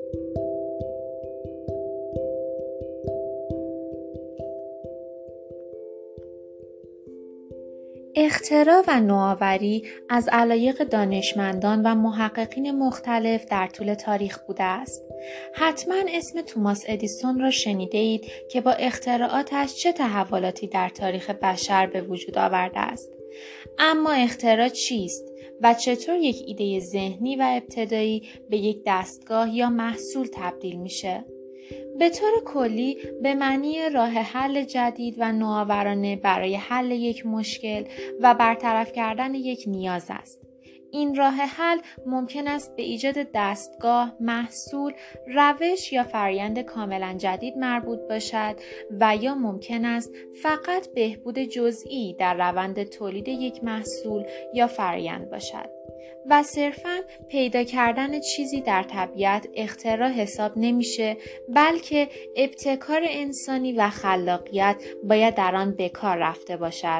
اختراع و نوآوری از علایق دانشمندان و محققین مختلف در طول تاریخ بوده است. حتما اسم توماس ادیسون را شنیده اید که با اختراعاتش چه تحولاتی در تاریخ بشر به وجود آورده است. اما اختراع چیست و چطور یک ایده ذهنی و ابتدایی به یک دستگاه یا محصول تبدیل میشه؟ به طور کلی به معنی راه حل جدید و نوآورانه برای حل یک مشکل و برطرف کردن یک نیاز است. این راه حل ممکن است به ایجاد دستگاه، محصول، روش یا فرآیند کاملا جدید مربوط باشد و یا ممکن است فقط بهبود جزئی در روند تولید یک محصول یا فرآیند باشد. و صرفاً پیدا کردن چیزی در طبیعت اختراع حساب نمیشه، بلکه ابتکار انسانی و خلاقیت باید در آن به کار رفته باشد.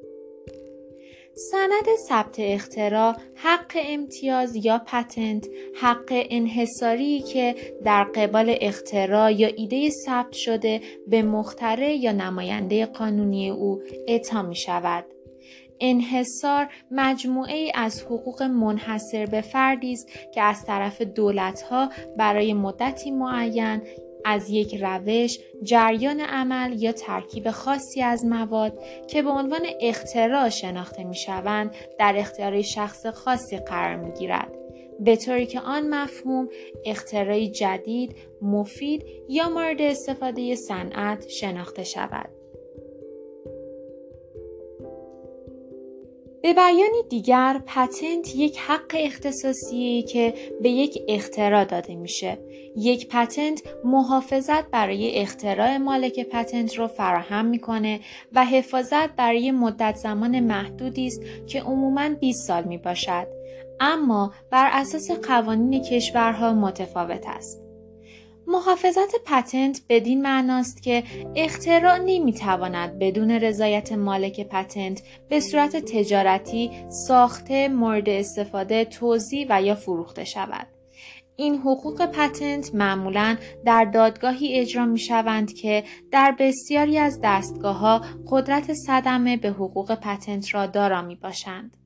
سند ثبت اختراع، حق امتیاز یا پتنت، حق انحصاری که در قبال اختراع یا ایده ثبت شده به مخترع یا نماینده قانونی او اعطا می شود. انحصار مجموعه‌ای از حقوق منحصر به فردی است که از طرف دولت‌ها برای مدتی معین از یک روش، جریان عمل یا ترکیب خاصی از مواد که به عنوان اختراع شناخته می‌شوند در اختیار شخص خاصی قرار می‌گیرد، به طوری که آن مفهوم اختراعی جدید، مفید یا مورد استفاده صنعت شناخته شود. به بیانی دیگر، پتنت یک حق اختصاصیه که به یک اختراع داده میشه. یک پتنت محافظت برای اختراع مالک پتنت رو فراهم میکنه و حفاظت برای مدت زمان محدودی است که عموماً 20 سال میباشد، اما بر اساس قوانین کشورها متفاوت است. محافظت پتنت بدین معناست که اختراع نمیتواند بدون رضایت مالک پتنت به صورت تجارتی ساخته، مورد استفاده، توزیع و یا فروخته شود. این حقوق پتنت معمولاً در دادگاهی اجرا میشوند که در بسیاری از دستگاه‌ها قدرت صدمه به حقوق پتنت را دارا میباشند.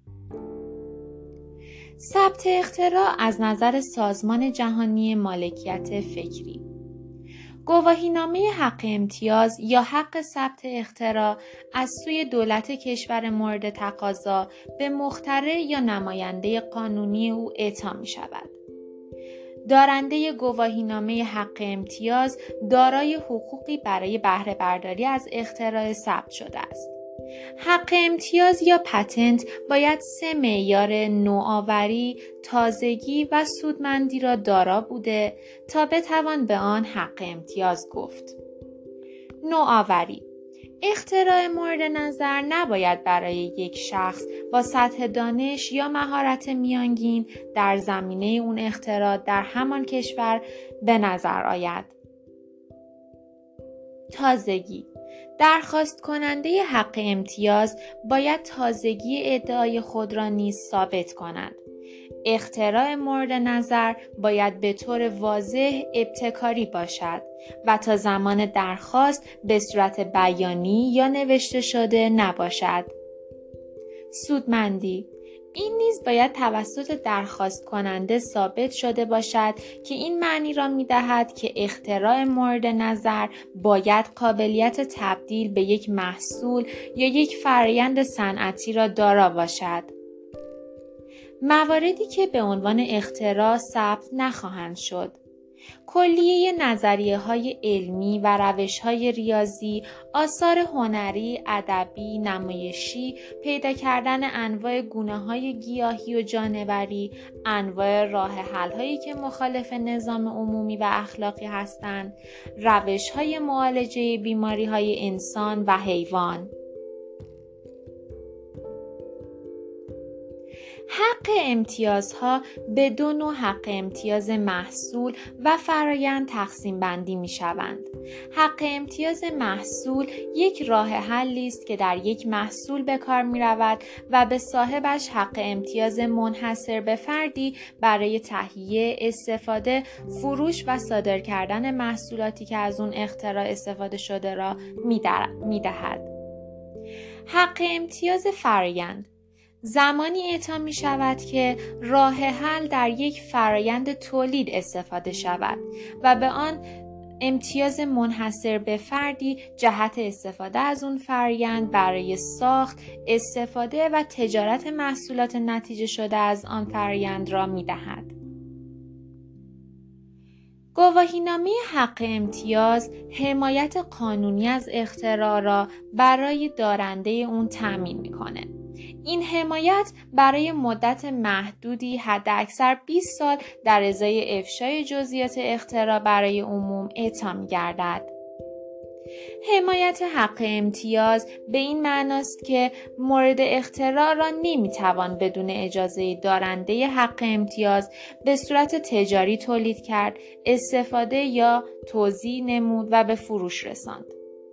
ثبت اختراع از نظر سازمان جهانی مالکیت فکری. گواهینامه حق امتیاز یا حق ثبت اختراع از سوی دولت کشور مورد تقاضا به مخترع یا نماینده قانونی او اعطا می شود. دارنده گواهینامه حق امتیاز دارای حقوقی برای بهره برداری از اختراع ثبت شده است. حق امتیاز یا پتنت باید 3 معیار نوآوری، تازگی و سودمندی را دارا بوده تا بتوان به آن حق امتیاز گفت. نوآوری: اختراع مورد نظر نباید برای یک شخص با سطح دانش یا مهارت میانگین در زمینه اون اختراع در همان کشور به نظر آید. تازگی: درخواست کننده حق امتیاز باید تازگی ادعای خود را نیز ثابت کند. اختراع مورد نظر باید به طور واضح ابتکاری باشد و تا زمان درخواست به صورت بیانی یا نوشته شده نباشد. سودمندی: این نیز باید توسط درخواست کننده ثابت شده باشد که این معنی را می دهد که اختراع مورد نظر باید قابلیت تبدیل به یک محصول یا یک فرآیند صنعتی را دارا باشد. مواردی که به عنوان اختراع ثبت نخواهند شد: کلیه نظریه‌های علمی و روش‌های ریاضی، آثار هنری، ادبی، نمایشی، پیدا کردن انواع گونه‌های گیاهی و جانوری، انواع راه حل‌هایی که مخالف نظام عمومی و اخلاقی هستند، روش‌های معالجه بیماری‌های انسان و حیوان. حق امتیازها به دو نوع حق امتیاز محصول و فرایند تقسیم بندی می شوند. حق امتیاز محصول یک راه حلی است که در یک محصول به کار می رود و به صاحبش حق امتیاز منحصر به فردی برای تهیه، استفاده، فروش و صادر کردن محصولاتی که از اون اختراع استفاده شده را می دهد. حق امتیاز فرایند زمانی اعطا می شود که راه حل در یک فرایند تولید استفاده شود و به آن امتیاز منحصر به فردی جهت استفاده از اون فرایند برای ساخت، استفاده و تجارت محصولات نتیجه شده از آن فرایند را می دهد. گواهینامه حق امتیاز حمایت قانونی از اختراع را برای دارنده اون تأمین می‌کنه. این حمایت برای مدت محدودی حداکثر 20 سال در ازای افشای جزئیات اختراع برای عموم اعطا می‌گردد. حمایت حق امتیاز به این معناست که مورد اختراع را نمیتوان بدون اجازه دارنده حق امتیاز به صورت تجاری تولید کرد، استفاده یا توزیع نمود و به فروش رساند.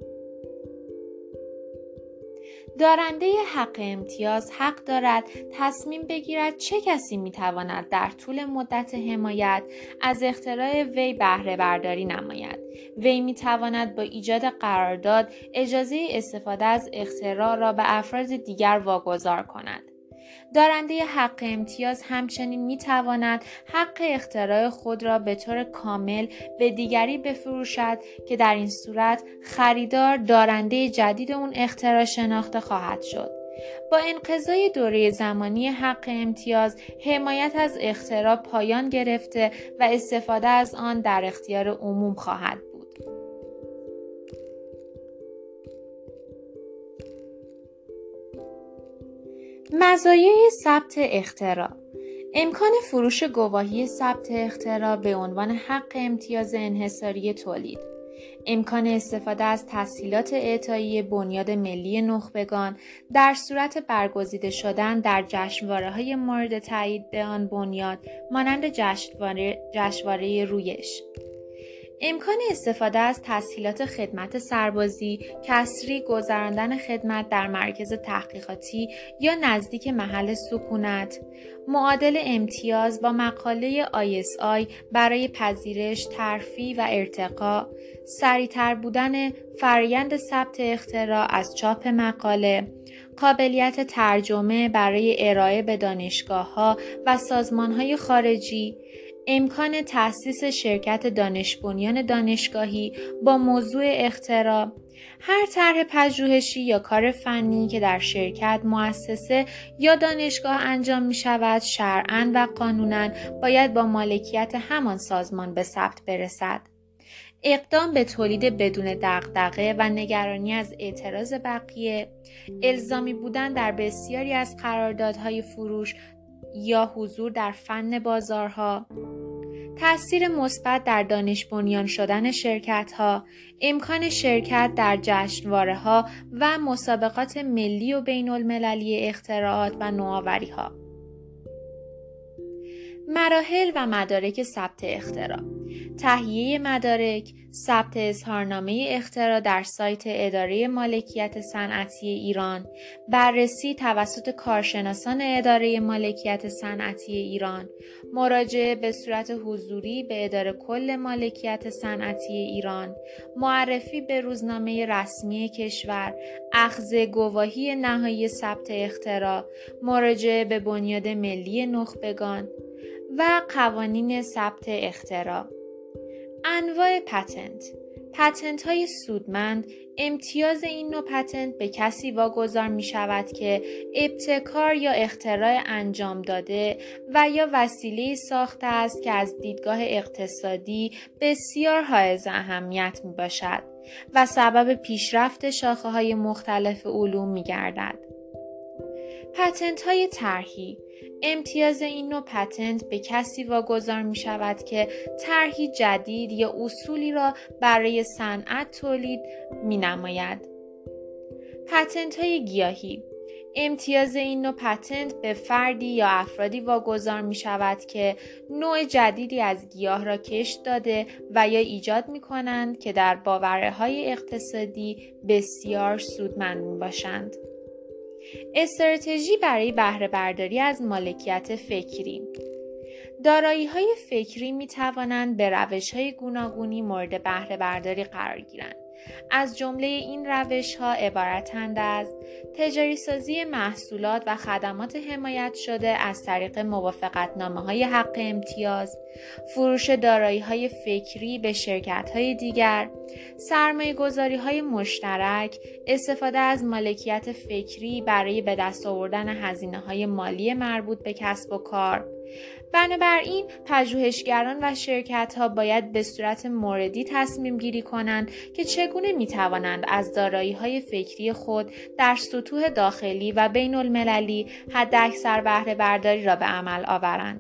دارنده حق امتیاز حق دارد تصمیم بگیرد چه کسی میتواند در طول مدت حمایت از اختراع وی بهره برداری نماید. وی میتواند با ایجاد قرارداد اجازه استفاده از اختراع را به افراد دیگر واگذار کند. دارنده حق امتیاز همچنین میتواند حق اختراع خود را به طور کامل به دیگری بفروشد که در این صورت خریدار دارنده جدید اون اختراع شناخته خواهد شد. با انقضای دوره زمانی حق امتیاز، حمایت از اختراع پایان گرفته و استفاده از آن در اختیار عموم خواهد بود. مزایای ثبت اختراع: امکان فروش گواهی ثبت اختراع به عنوان حق امتیاز انحصاری تولید، امکان استفاده از تسهیلات اعطایی بنیاد ملی نخبگان در صورت برگزیده شدن در جشنواره‌های مورد تایید آن بنیاد مانند جشنواره رویش، امکان استفاده از تسهیلات خدمت سربازی، کسری، گذراندن خدمت در مرکز تحقیقاتی یا نزدیک محل سکونت، معادل امتیاز با مقاله ISI برای پذیرش، ترفیع و ارتقا، سریع‌تر بودن فرآیند ثبت اختراع از چاپ مقاله، قابلیت ترجمه برای ارائه به دانشگاه‌ها و سازمان‌های خارجی، امکان تأسیس شرکت دانش‌بنیان دانشگاهی با موضوع اختراع. هر طرح پژوهشی یا کار فنی که در شرکت، مؤسسه یا دانشگاه انجام می شود شرعاً و قانوناً باید با مالکیت همان سازمان به ثبت برسد. اقدام به تولید بدون دغدغه و نگرانی از اعتراض بقیه، الزامی بودن در بسیاری از قراردادهای فروش یا حضور در فن بازارها، تأثیر مثبت در دانش بنیان شدن شرکت‌ها، امکان شرکت در جشنواره‌ها و مسابقات ملی و بین‌المللی اختراعات و نوآوری‌ها. مراحل و مدارک ثبت اختراع: تهیه مدارک، ثبت اظهارنامه اختراع در سایت اداره مالکیت صنعتی ایران، بررسی توسط کارشناسان اداره مالکیت صنعتی ایران، مراجعه به صورت حضوری به اداره کل مالکیت صنعتی ایران، معرفی به روزنامه رسمی کشور، اخذ گواهی نهایی ثبت اختراع، مراجعه به بنیاد ملی نخبگان و قوانین ثبت اختراع. انواع پتنت های سودمند: امتیاز این نوع پتنت به کسی واگذار می شود که ابتکار یا اختراع انجام داده و یا وسیله ساخته است که از دیدگاه اقتصادی بسیار حائز اهمیت می باشد و سبب پیشرفت شاخه های مختلف علوم می گردد. پتنت های طرحی: امتیاز این نوع پتنت به کسی واگذار می شود که طرحی جدید یا اصولی را برای صنعت تولید می نماید. پتنت های گیاهی: امتیاز این نوع پتنت به فردی یا افرادی واگذار می شود که نوع جدیدی از گیاه را کشت داده و یا ایجاد می کنند که در باورهای اقتصادی بسیار سودمند می باشند. استراتژی برای بهره برداری از مالکیت فکری. دارایی‌های فکری می توانند به روش‌های گوناگونی مورد بهره برداری قرار گیرند. از جمله این روش‌ها عبارتند از تجاری‌سازی محصولات و خدمات حمایت شده از طریق موافقتنامه‌های حق امتیاز، فروش دارایی‌های فکری به شرکت‌های دیگر، سرمایه‌گذاری‌های مشترک، استفاده از مالکیت فکری برای به دست آوردن هزینه‌های مالی مربوط به کسب و کار. بنابراین پژوهشگران و شرکت‌ها باید به صورت موردی تصمیم گیری کنند که چگونه می‌توانند از دارایی‌های فکری خود در سطوح داخلی و بین المللی حداکثر بهره برداری را به عمل آورند.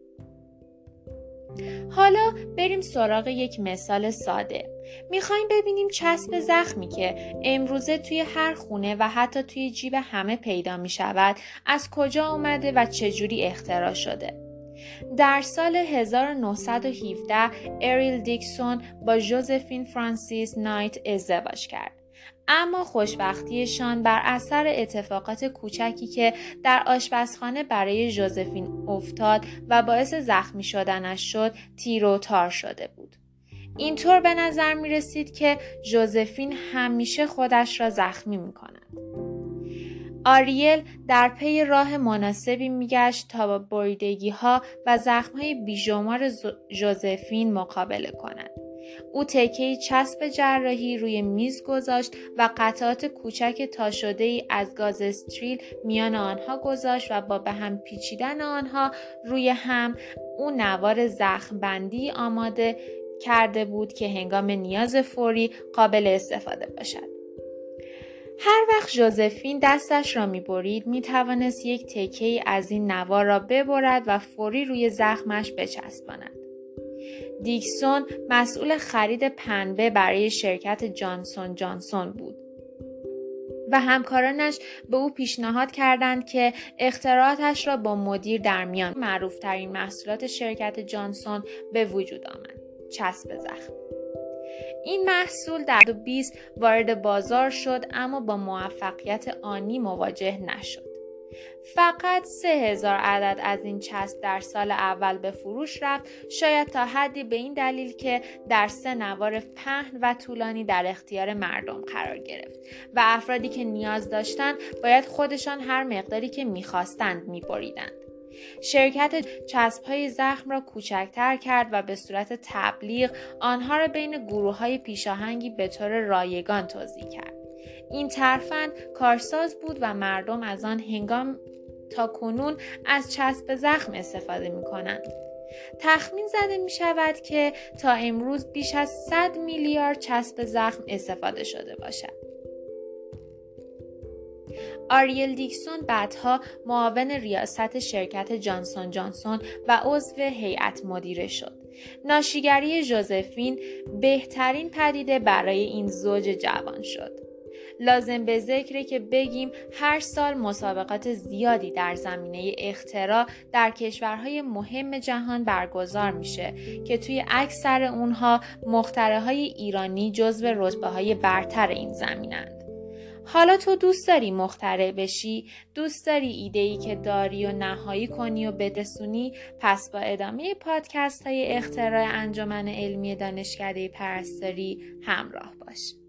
حالا بریم سراغ یک مثال ساده. میخوایم ببینیم چسب زخمی که امروزه توی هر خونه و حتی توی جیب همه پیدا میشود از کجا آمده و چجوری اختراع شده. در سال 1917 اریل دیکسون با ژوزفین فرانسیس نایت ازدواج کرد. اما خوشبختیشان بر اثر اتفاقات کوچکی که در آشپزخانه برای ژوزفین افتاد و باعث زخمی شدنش شد تیر و تار شده بود. اینطور به نظر می رسید که ژوزفین همیشه خودش را زخمی می کند. آریل در پی راه مناسبی میگشت تا با بریدگی‌ها و زخم‌های بیشمار ژوزفین مقابله کند. او تکه‌ای چسب جراحی روی میز گذاشت و قطعات کوچک تا شده‌ای از گاز استریل میان آنها گذاشت و با به هم پیچیدن آنها روی هم او نوار زخم بندی آماده کرده بود که هنگام نیاز فوری قابل استفاده باشد. هر وقت ژوزفین دستش را می‌برید می‌توانست یک تکه‌ای از این نوار را ببرد و فوری روی زخمش بچسباند. دیکسون مسئول خرید پنبه برای شرکت جانسون جانسون بود و همکارانش به او پیشنهاد کردند که اختراعاتش را با مدیر در میان معروف‌ترین محصولات شرکت جانسون به وجود آمد: چسب زخم. این محصول در 2020 وارد بازار شد اما با موفقیت آنی مواجه نشد. فقط 3000 عدد از این چسب در سال اول به فروش رفت، شاید تا حدی به این دلیل که در 3 نوار پهن و طولانی در اختیار مردم قرار گرفت و افرادی که نیاز داشتند باید خودشان هر مقداری که می‌خواستند می‌بریدند. شرکت چسب‌های زخم را کوچکتر کرد و به صورت تبلیغ آنها را بین گروه‌های پیشاهنگی به طور رایگان توزیع کرد. این ترفند کارساز بود و مردم از آن هنگام تا کنون از چسب زخم استفاده می‌کنند. تخمین زده می‌شود که تا امروز بیش از 100 میلیارد چسب زخم استفاده شده باشد. آریل دیکسون بعدها معاون ریاست شرکت جانسون جانسون و عضو هیئت مدیره شد. ناشیگری ژوزفین بهترین پدیده برای این زوج جوان شد. لازم به ذکره که بگیم هر سال مسابقات زیادی در زمینه اختراع در کشورهای مهم جهان برگزار میشه که توی اکثر اونها مخترعهای ایرانی جزو رتبه‌های برتر این زمینند. حالا تو دوست داری مخترع بشی؟ دوست داری ایده‌ای که داری و نهایی کنی و برسونی؟ پس با ادامه پادکست های اختراع انجمن علمی دانشکده پرستاری همراه باش.